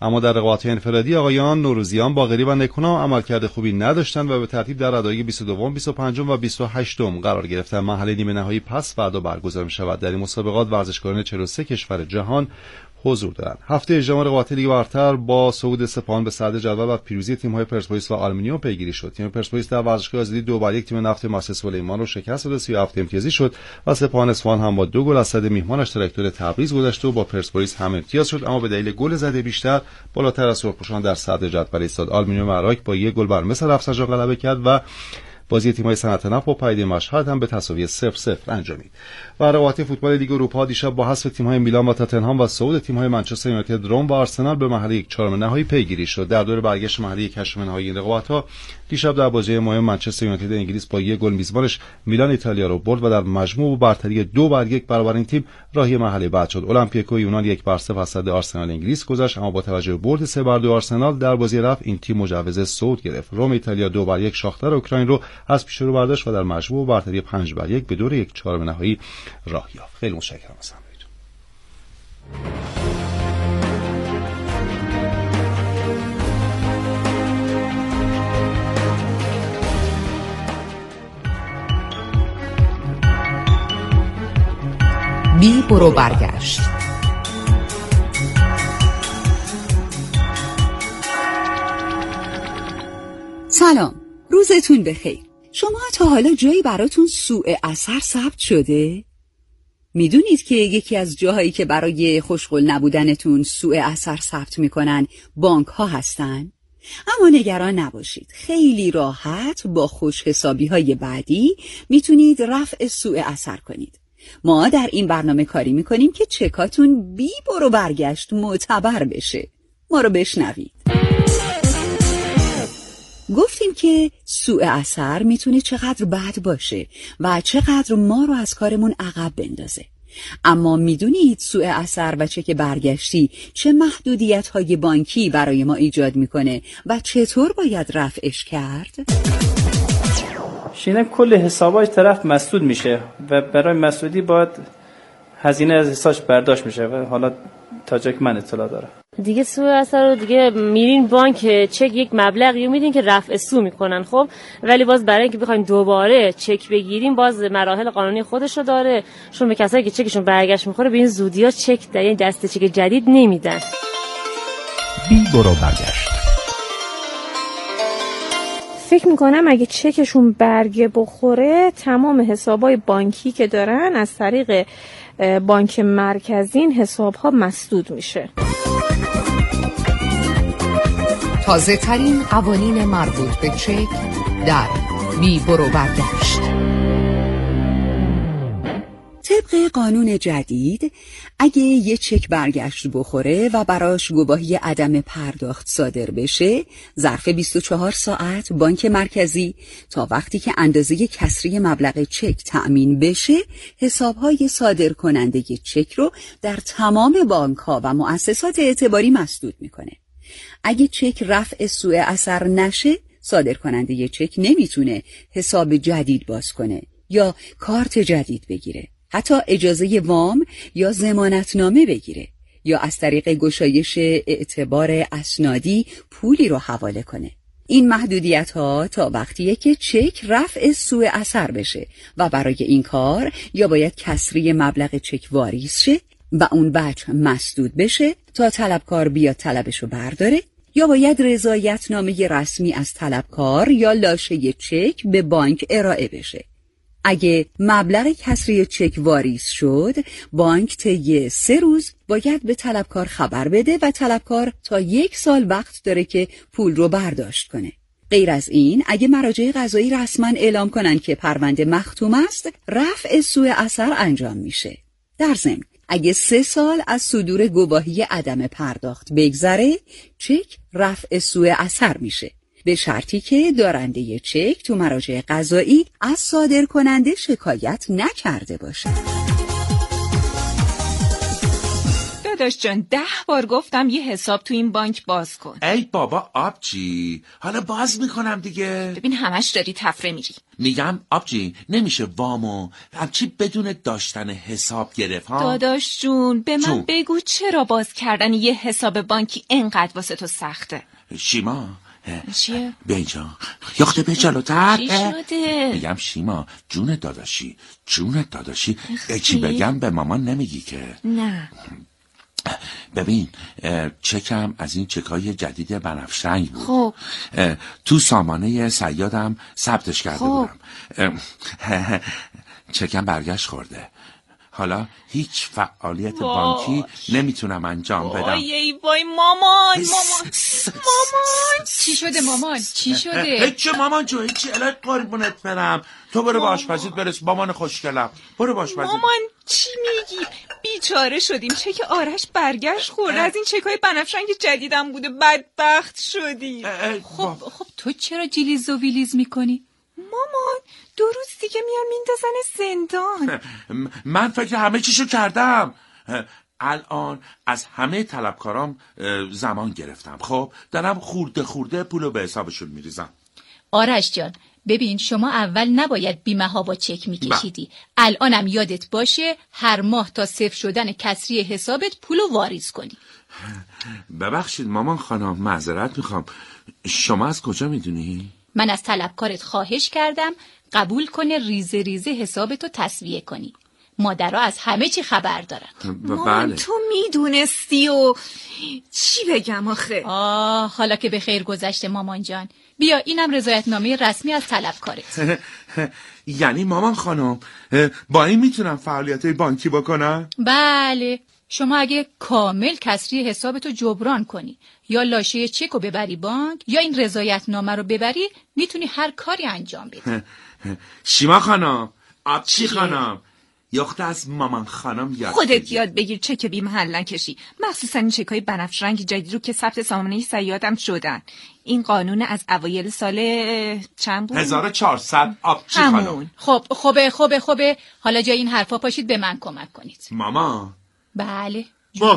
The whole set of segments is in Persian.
اما در رقابت‌های انفرادی آقایان نوروزیان، باقری و نکونام عملکرد خوبی نداشتند و به ترتیب در ردای 22، 25 و 28 قرار گرفتند. مرحله نیمه نهایی پس فردا برگزار می‌شود. در این مسابقات ورزشکاران 43 کشور جهان حضور دارند. هفته اجرام رقابت لیگ برتر با صعود سپاهان به صدر جدول و پیروزی تیم‌های پرسپولیس و آلومینیوم پیگیری شد. تیم پرسپولیس در ورزشگاه آزادی 2-1 تیم نفت مؤسس سلیمان رو شکست داد، 37 امتیازی شد و سپاهان اصفهان هم با 2 گل از صد میهمانش تراکتور تبریز گذشت و با پرسپولیس هم امتیاز شد، اما به دلیل گل زده بیشتر بالاتر از سرخپوشان در صدر جدول ایستاد. آلومینیوم عراق با 1 گل بر مصر رفسنجان غلبه کرد و بازی تیم‌های صنعت نفت با پیده مشهد هم به تساوی 0-0 انجامید. و رقابت فوتبال لیگ اروپا دیشب با حذف تیم‌های میلان و تاتنهام و صعود تیم‌های منچستر یونایتد، روم و آرسنال به مرحله 1/4 نهایی پیگیری شد. در دور برگشت مرحله 1/8 نهایی این رقابت‌ها دیشب در بازی مهم منچستر یونایتد انگلیس با 1 گل میزبانش میلان ایتالیا رو برد و در مجموع با برتری 2-1 برابر این تیم راهی مرحله بعد شد. اولمپیاکو یونان 1-0 از صد آرسنال انگلیس گذشت، اما با توجه به برد 3-2 آرسنال در بازی رفت این تیم مجوز صعود گرفت. روم ایتالیا 2-1 شاختار اوکراین رو از پیش رو برداشت و در مجموع برتری 5-1 به دور 1/4 نهایی راه یافت. خیلی متشکرم از همراهیتون. بی برو برگشت. سلام، روزتون بخیر. شما تا حالا جایی براتون سوء اثر ثبت شده؟ میدونید که یکی از جاهایی که برای خوشقول نبودنتون سوء اثر ثبت میکنن بانک ها هستن؟ اما نگران نباشید، خیلی راحت با خوش حسابی های بعدی میتونید رفع سوء اثر کنید. ما در این برنامه کاری میکنیم که چکاتون بی برو برگشت معتبر بشه. ما رو بشنوید. گفتیم که سوء اثر میتونه چقدر بد باشه و چقدر ما رو از کارمون عقب بندازه. اما میدونید سوء اثر و چک برگشتی چه محدودیت‌های بانکی برای ما ایجاد میکنه و چطور باید رفعش کرد؟ شینه کل حساباش طرف مسدود میشه و برای مسدودی باید هزینه از حسابش برداشت میشه و حالا تا جایی که من اطلاع دارم دیگه سوء اثر رو دیگه میرین بانک چک یک مبلغی رو میدین که رفع سو میکنن. خب ولی باز برای اینکه بخوایم دوباره چک بگیریم باز مراحل قانونی خودش رو داره، چون به کسایی که چکشون برگشت میخوره به این زودی‌ها چک در این دسته چک جدید نمیدن. بی برو برگشت. فکر میکنم اگه چکشون برگه بخوره تمام حسابای بانکی که دارن از طریق بانک مرکزی این حسابها مسدود میشه. تازه ترین قوانین مربوط به چک در بی برو برگشت. طبق قانون جدید اگه یه چک برگشت بخوره و براش گواهی عدم پرداخت صادر بشه، ظرف 24 ساعت بانک مرکزی تا وقتی که اندازه کسری مبلغ چک تأمین بشه حسابهای صادر کننده چک رو در تمام بانک‌ها و مؤسسات اعتباری مسدود میکنه. اگه چک رفع سوء اثر نشه، صادر کننده چک نمیتونه حساب جدید باز کنه یا کارت جدید بگیره، حتی اجازه وام یا ضمانتنامه بگیره یا از طریق گشایش اعتبار اسنادی پولی رو حواله کنه. این محدودیت ها تا وقتیه که چک رفع سوء اثر بشه و برای این کار یا باید کسری مبلغ چک واریز شه و اون بچه مسدود بشه تا طلبکار بیاد طلبشو برداره، یا باید رضایتنامه رسمی از طلبکار یا لاشه چک به بانک ارائه بشه. اگه مبلغ کسری چک واریز شد، بانک طی 3 روز باید به طلبکار خبر بده و طلبکار تا 1 سال وقت داره که پول رو برداشت کنه. غیر از این، اگه مراجع قضایی رسما اعلام کنن که پرونده مختوم است، رفع سوء اثر انجام میشه. در ضمن اگه 3 سال از صدور گواهی عدم پرداخت بگذره، چک رفع سوء اثر میشه، به شرطی که دارنده چک تو مراجع قضایی از صادر کننده شکایت نکرده باشه. داداش جان 10 بار گفتم یه حساب تو این بانک باز کن. ای بابا آبجی، حالا باز میکنم دیگه. ببین همش داری تفره میری. میگم آبجی نمیشه وامو همچی بدون داشتن حساب گرفت ها؟ داداش جون به من بگو چرا باز کردن یه حساب بانکی اینقدر واسه تو سخته؟ شیما چیه؟ بیا اینجا یخته به جلوتر. چی شده؟ میگم شیما جون داداشی چی بگم به مامان نمیگی که؟ نه ببین چکم از این چکای جدید بنفشنگ بود. خب تو سامانه صیادم ثبتش کرده بودم. چکم برگشت خورده. حالا هیچ فعالیت بانکی نمیتونم انجام بدم. وای مامان چی شده مامان؟ چی شده؟ هیچ مامان جو هیچی الهی قربونت برم. تو برو به آشپزیت برس مامان خوشگلم. برو به آشپزیت. مامان چی میگی؟ بیچاره شدیم. چک آرش برگشت خورده. از این چکای بنفشنگ جدیدم بوده. بدبخت شدی. خب تو چرا جیلیز و ویلیز میکنی؟ مامان 2 روز دیگه میان میندازن زندان. من فکر همه چیشو کردم. الان از همه طلبکارام زمان گرفتم. خب دارم خورده پولو به حسابشون میریزم. آرش جان ببین شما اول نباید بیمه‌ها با چک میکشیدی. الانم یادت باشه هر ماه تا صفر شدن کسری حسابت پولو واریز کنی. ببخشید مامان خانم معذرت میخوام. شما از کجا میدونی؟ من از طلبکارت خواهش کردم قبول کنه ریزه ریزه حسابتو تسویه کنی. مادرها از همه چی خبر دارن. مامان تو میدونستی و چی بگم آخه؟ حالا که به خیر گذشته مامان جان. بیا اینم رضایتنامه رسمی از طلبکارت. یعنی مامان خانم با این میتونم فعالیت بانکی بکنم؟ بله شما اگه کامل کسری حسابتو جبران کنی یا لاشه چکو ببری بانک یا این رضایتنامه رو ببری میتونی هر کاری انجام بدی. شیما خانم آبچی خانم یخت از مامان خانم یاد خودت یاد بگیر چک بی محل نکشی. مخصوصا این چکای بنفش رنگ جدید رو که ثبت سامانه صیادم شدن. این قانون از اوایل سال چند بود؟ 1400 آبچی خانم. خوبه حالا جای این حرفا پاشید به من کمک کنید. ماما بله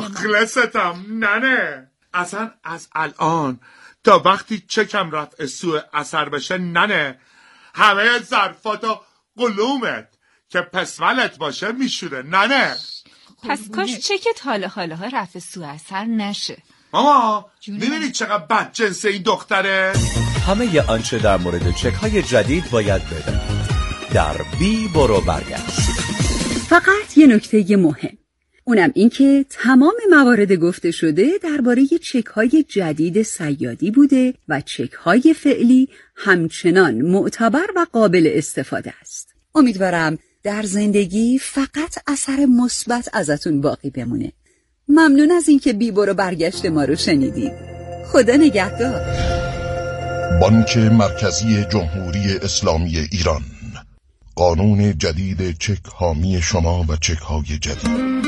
مخلصتم ننه. اصلا از الان تا وقتی چکم رفع سوء اثر بشه ننه همه ظرفات و قلومت که پسولت باشه میشوره ننه. پس کاش چکت حالا رفع سوء اثر نشه. ماما میبینید چقدر بدجنس این دختره؟ همه آنچه در مورد چک‌های جدید باید بدانید در بی برو برگشت. فقط یه نکته مهم، اونم این که تمام موارد گفته شده درباره چک‌های جدید صیادی بوده و چک‌های فعلی همچنان معتبر و قابل استفاده است. امیدوارم در زندگی فقط اثر مثبت ازتون باقی بمونه. ممنون از اینکه بی برو برگشت ما رو شنیدید. خدا نگهدار. بانک مرکزی جمهوری اسلامی ایران، قانون جدید چک حامی شما و چک‌های جدید.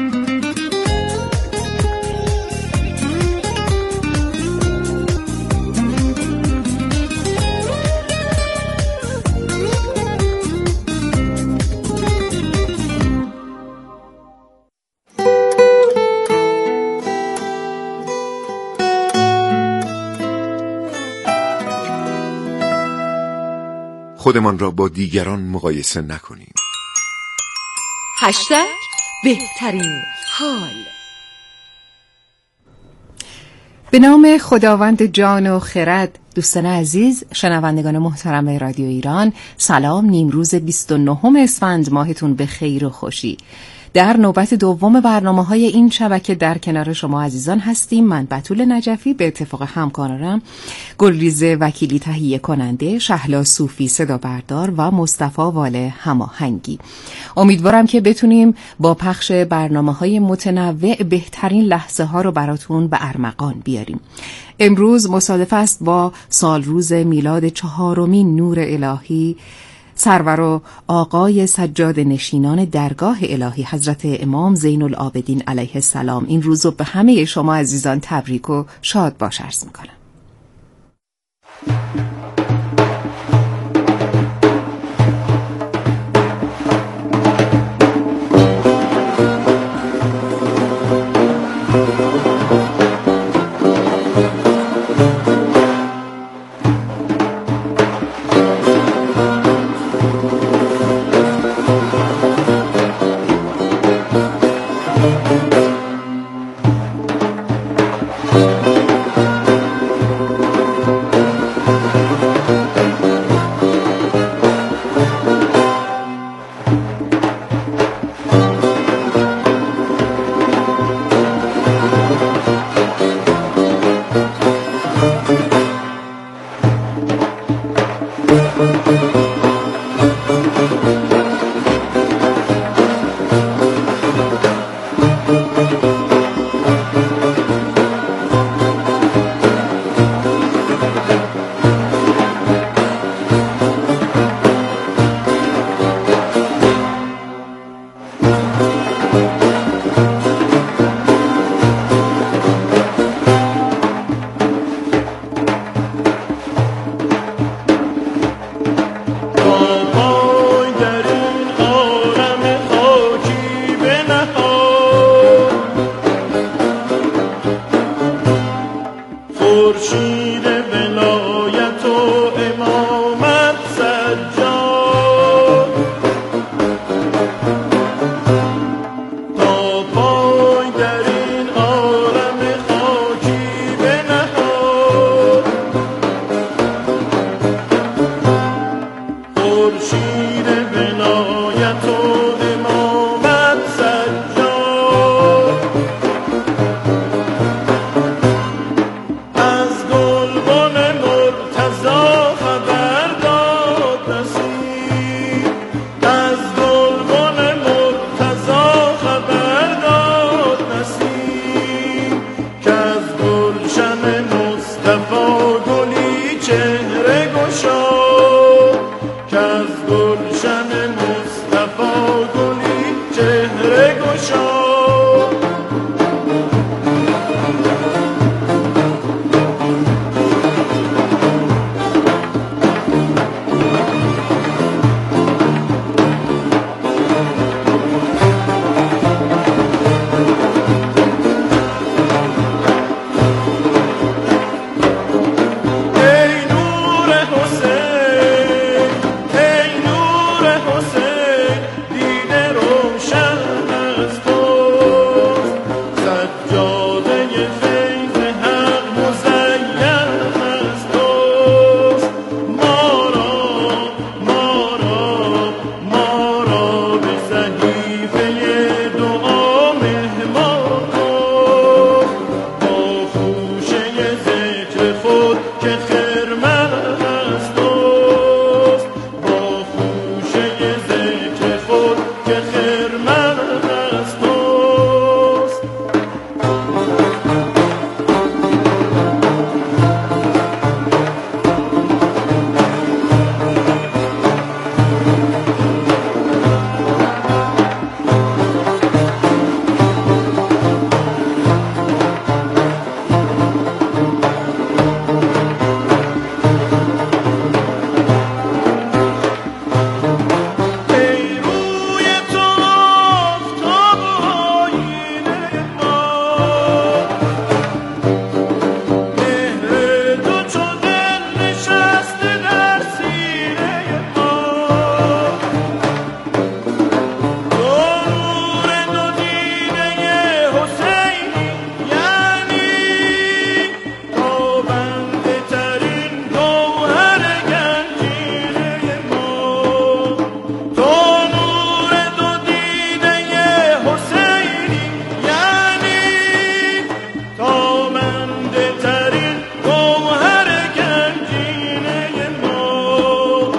خودمان را با دیگران مقایسه نکنیم. بهترین حال. به نام خداوند جان و خرد. دوستان عزیز، شنوندگان محترم رادیو ایران، سلام. نیمروز 29 اسفند ماهتون به خیر و خوشی. در نوبت دوم برنامه‌های این شبکه در کنار شما عزیزان هستیم. من بتول نجفی به اتفاق همکارانم گلریزه وکیلی تهیه کننده، شهلا صوفی صدا بردار و مصطفی واله هماهنگی. امیدوارم که بتونیم با پخش برنامه‌های متنوع بهترین لحظه ها رو براتون به ارمغان بیاریم. امروز مصادف است با سالروز میلاد 4مین نور الهی سرور و آقای سجاد نشینان درگاه الهی حضرت امام زین العابدین علیه السلام. این روز رو به همه شما عزیزان تبریک و شاد باش عرض میکنم. خورشید ولایت و امامت سجاد تا پای در این عالم خاکی بنهاد. خورشید ولایت و امامت سجاد از گلبن مرتضی خبر داد نصیب، از گلبن مرتضی خبر داد نصیب که از گلشن مصطفی گلی چهره گشاد، که از گلشن مصطفی گلی چهره گشاد. ای نور حسین، ای نور حسین، دیده روشن از توست، سجاده فیض حق مزین از توست. ما را به صحیفه دعا مهمان کن، با خوشه ذکر خود که خرمن از توست، با خوشه ذکر خود که خرمن از توست. ای روی تو آفتاب آیینه ما، مهر تو چو دل نشسته در سینه ما. تو نور دو دیده حسینی، یعنی تابنده ترین گوهر گنجینه ما. تو نور دو دیده حسینی، یعنی تابنده ترین گوهر گنجینه ما.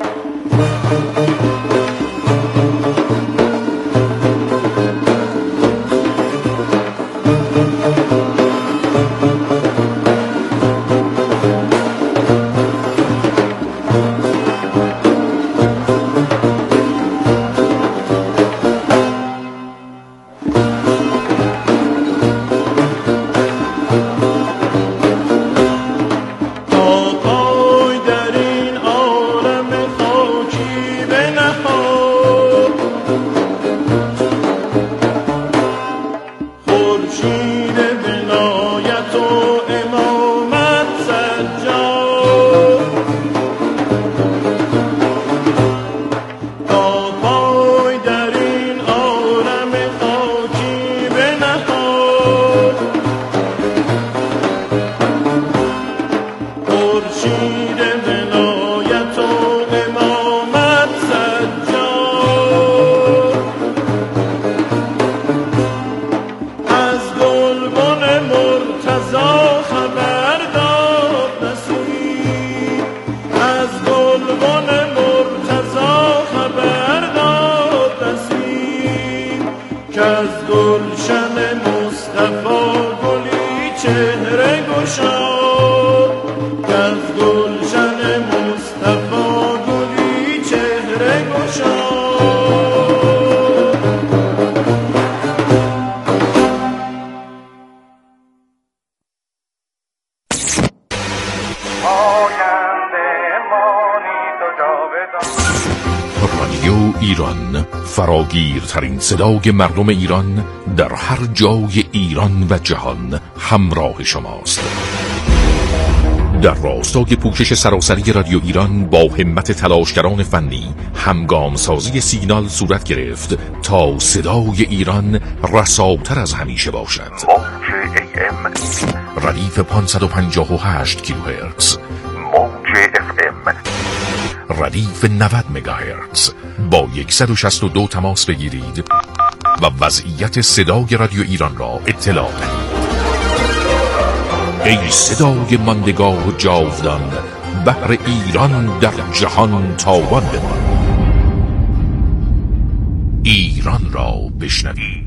تا پای در این عالم خاکی بنهاد. خورشید ولایت و امامت سجاد تا پای در این عالم خاکی بنهاد. خورشید ولایت و امامت سجاد از گلبن مرتضی خبر داد نصیب، از گلبن مرتضی خبر داد نصیب که از گلشن مصطفی گلی چهره گشاد، که از گلشن مصطفی گلی چهره گشاد. رادیو ایران، فراگیرترین صدای مردم ایران در هر جای ایران و جهان همراه شماست. در راستای پوشش سراسری رادیو ایران با همت تلاشگران فنی همگام سازی سیگنال صورت گرفت تا صدای ایران رساتر از همیشه باشد. ردیف 558 کیلوهرتز، موج FM ردیف 90 مگاهرتز. با 162 تماس بگیرید و وضعیت صدای رادیو ایران را اطلاع دهید. ای صدای ماندگار و جاودان، بحر ایران در جهان تاوان بمان. ایران را بشنویم.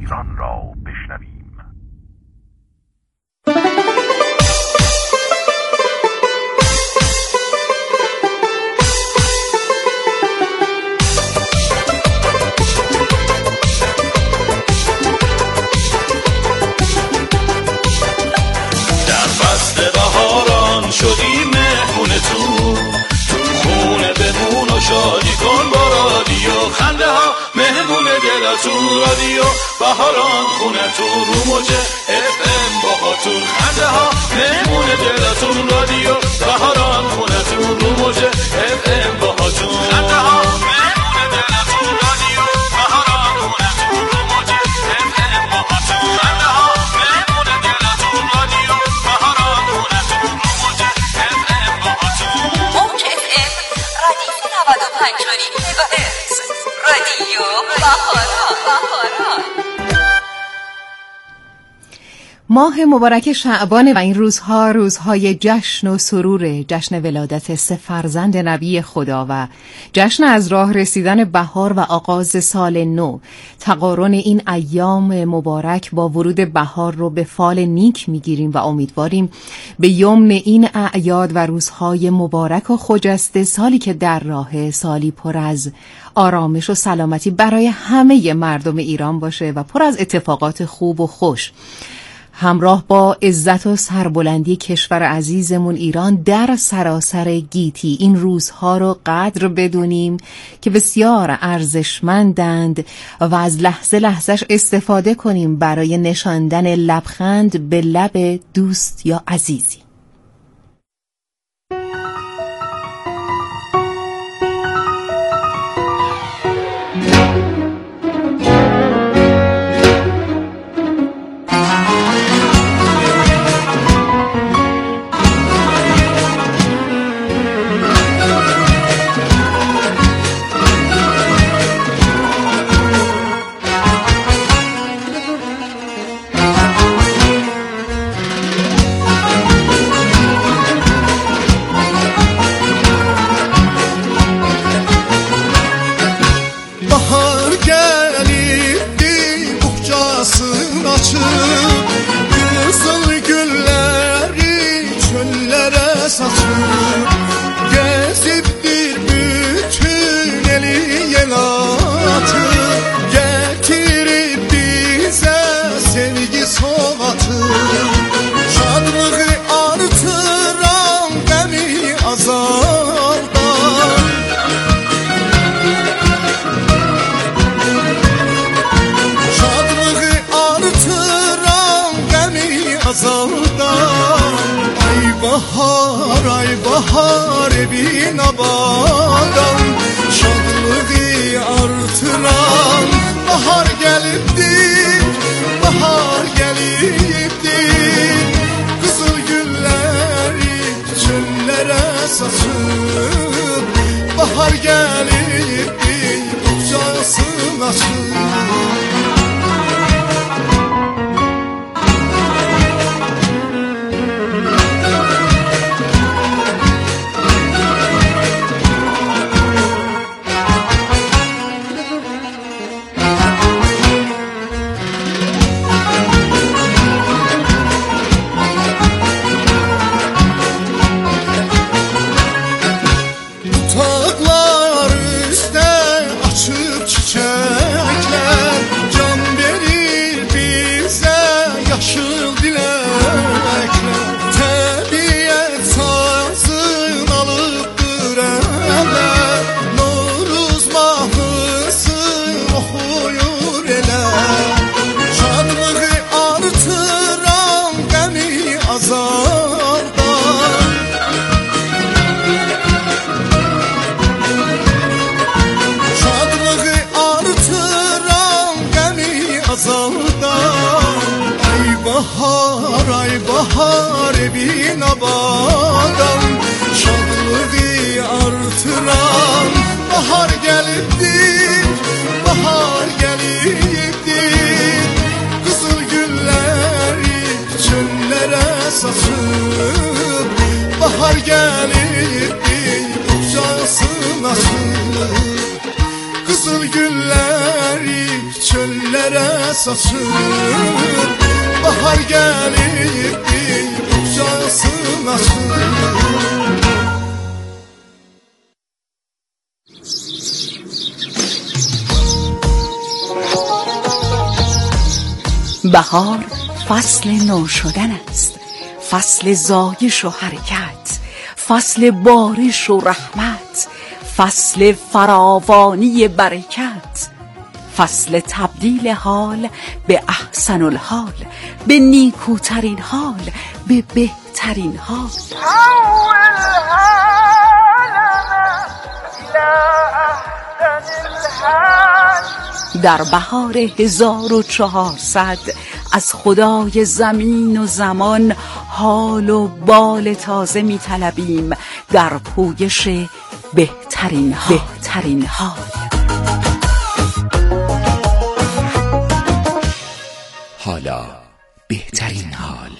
شدی مهمون تو خونه بمون و شادی کن با رادیو، خنده ها مهمون دلتون، رادیو بهاران خونه تو رو موج FM باهاتون، خنده ها مهمون دلتون، رادیو بهاران خونه تو رو موج FM باهاتون، خنده ها مهمون دلتون، رادیو بهاران خونه تو رو موج FM باهاتون، خنده ها مهمون دلتون، رادیو بهاران خونه تو رو موج FM باهاتون. موج FM ردیف 95 مگاهرتز، رادیو بهاران. ماه مبارک شعبان و این روزها روزهای جشن و سرور، جشن ولادت 3 فرزند نبی خدا و جشن از راه رسیدن بهار و آغاز سال نو. تقارن این ایام مبارک با ورود بهار رو به فال نیک میگیریم و امیدواریم به یمن این اعیاد و روزهای مبارک و خجسته سالی که در راه، سالی پر از آرامش و سلامتی برای همه مردم ایران باشه و پر از اتفاقات خوب و خوش، همراه با عزت و سربلندی کشور عزیزمون ایران در سراسر گیتی. این روزها رو قدر بدونیم که بسیار ارزشمندند و از لحظه لحظهش استفاده کنیم برای نشاندن لبخند به لب دوست یا عزیزی. Ay bahar bin abadan, şadlığı artıran bahar gelipdir, bahar gelipdir. Kızıl gülleri çöllere saçıp, bahar gelipdir, bucağısın açıp. yar bin abadam, şadlığı artıran bahar gelibdir, bahar gelibdir. Kızıl gülleri çöllere saçıp, bahar gelibdir, ucasın açıp. Kızıl gülleri çöllere saçıp, bahar gelibdir, ucasın açıp. بهار فصل نو شدن است، فصل زایش و حرکت، فصل بارش و رحمت، فصل فراوانی برکت، فصل تبدیل حال به احسن الحال، به نیکوترین حال، به بهترین حال. در بهار 1400 از خدای زمین و زمان حال و بال تازه می طلبیم در پویش بهترین حال. حالا بهترین حال.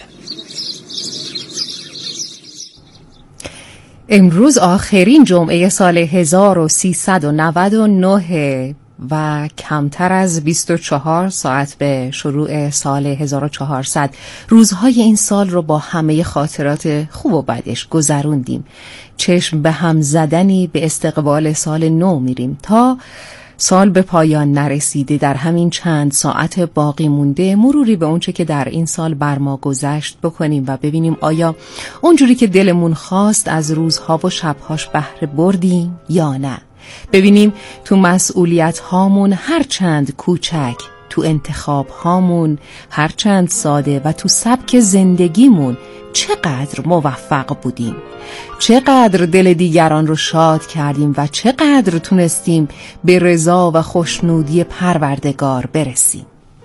امروز آخرین جمعه سال 1399 و کمتر از 24 ساعت به شروع سال 1400. روزهای این سال رو با همه خاطرات خوب و بدش گذروندیم. چشم به هم زدنی به استقبال سال نو میریم. تا سال به پایان نرسیده در همین چند ساعت باقی مونده مروری به اونچه که در این سال بر ما گذشت بکنیم و ببینیم آیا اونجوری که دلمون خواست از روزها و شبهاش بهره بردیم یا نه. ببینیم تو مسئولیت هامون هر چند کوچک، تو انتخاب هامون هر چند ساده و تو سبک زندگیمون چقدر موفق بودیم، چقدر دل دیگران رو شاد کردیم و چقدر تونستیم به رضا و خوشنودی پروردگار برسیم.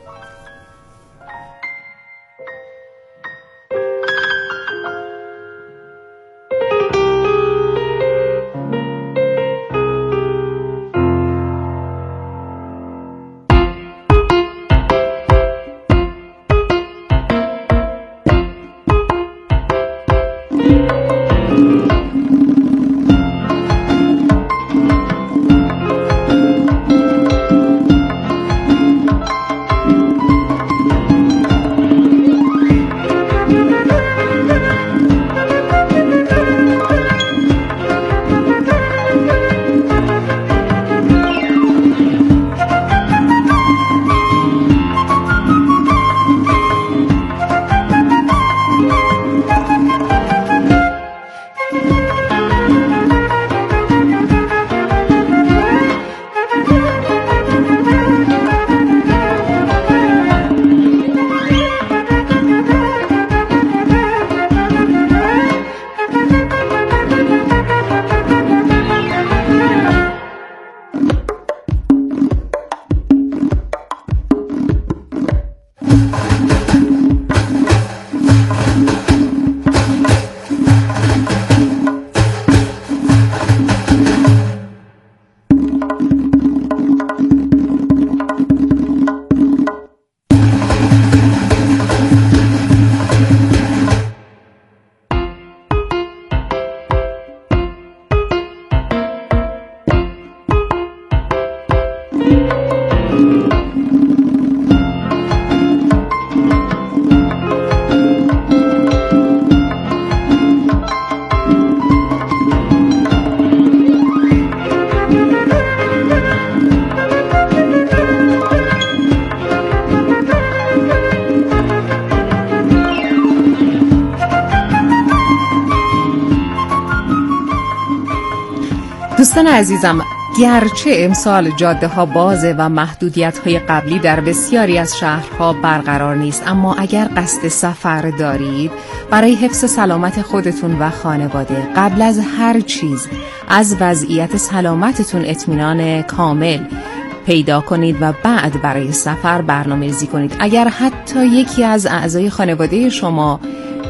دوستان عزیزم، گرچه امسال جاده ها بازه و محدودیت های قبلی در بسیاری از شهرها برقرار نیست، اما اگر قصد سفر دارید برای حفظ سلامت خودتون و خانواده قبل از هر چیز از وضعیت سلامتتون اطمینان کامل پیدا کنید و بعد برای سفر برنامه‌ریزی کنید. اگر حتی یکی از اعضای خانواده شما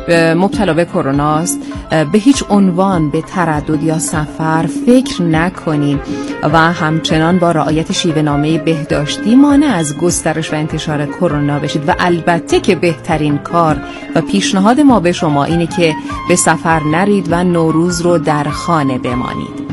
مبتلا به کرونا است، به هیچ عنوان به تردد یا سفر فکر نکنین و همچنان با رعایت شیوه‌نامه بهداشتی مانع از گسترش و انتشار کرونا بشید. و البته که بهترین کار و پیشنهاد ما به شما اینه که به سفر نرید و نوروز رو در خانه بمانید.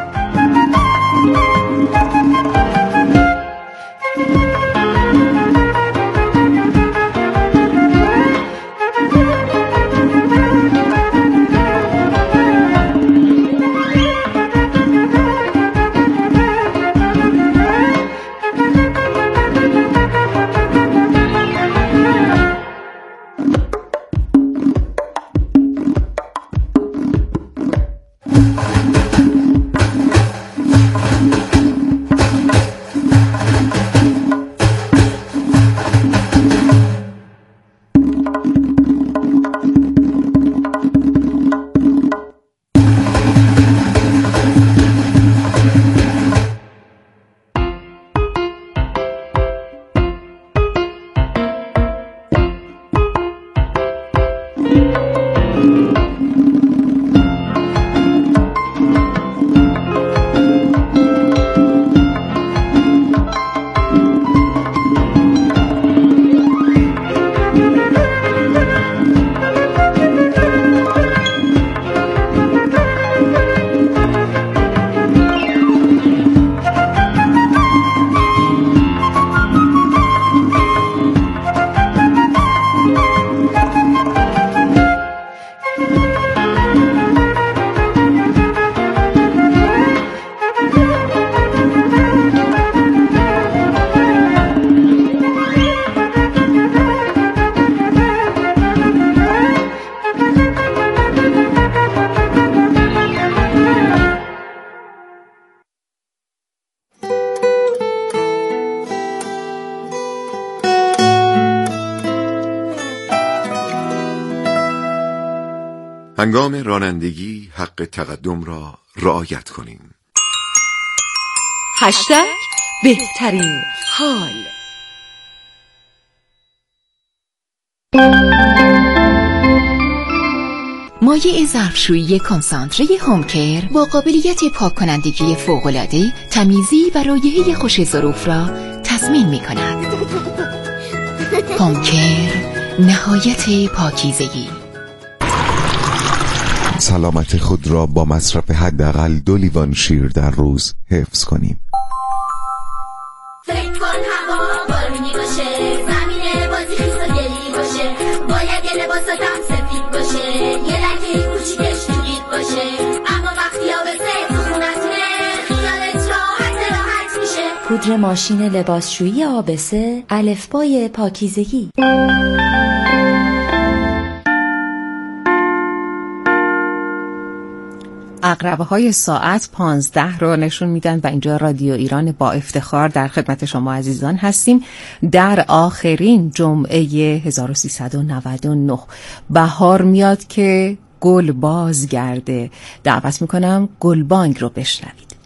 هنگام رانندگی حق تقدم را رعایت کنیم. هشتگ بهترین حال. مایع ظرفشویی کنسانتره هومکر با قابلیت پاک کنندگی فوق‌العاده، تمیزی و رایحه خوش ظروف را تضمین می‌کند. هومکر، نهایت پاکیزگی. سلامت خود را با مصرف حداقل 2 لیوان شیر در روز حفظ کنیم. فکر کن هوا بارونی باشه، زمین بازی خیس و گلی باشه، باید یه لباساتم سفید باشه، یه لکه کوچیکش توگید باشه، اما وقتی آبسه تو خونتونه خیالت راحت میشه. پودر ماشین لباسشویی آبسه، الفبای پاکیزگی. عقربه‌های ساعت 15 رو نشون میدن و اینجا رادیو ایران با افتخار در خدمت شما عزیزان هستیم در آخرین جمعه 1399. بهار میاد که گل بازگرده. دعوت میکنم گلبانگ رو بشنوید.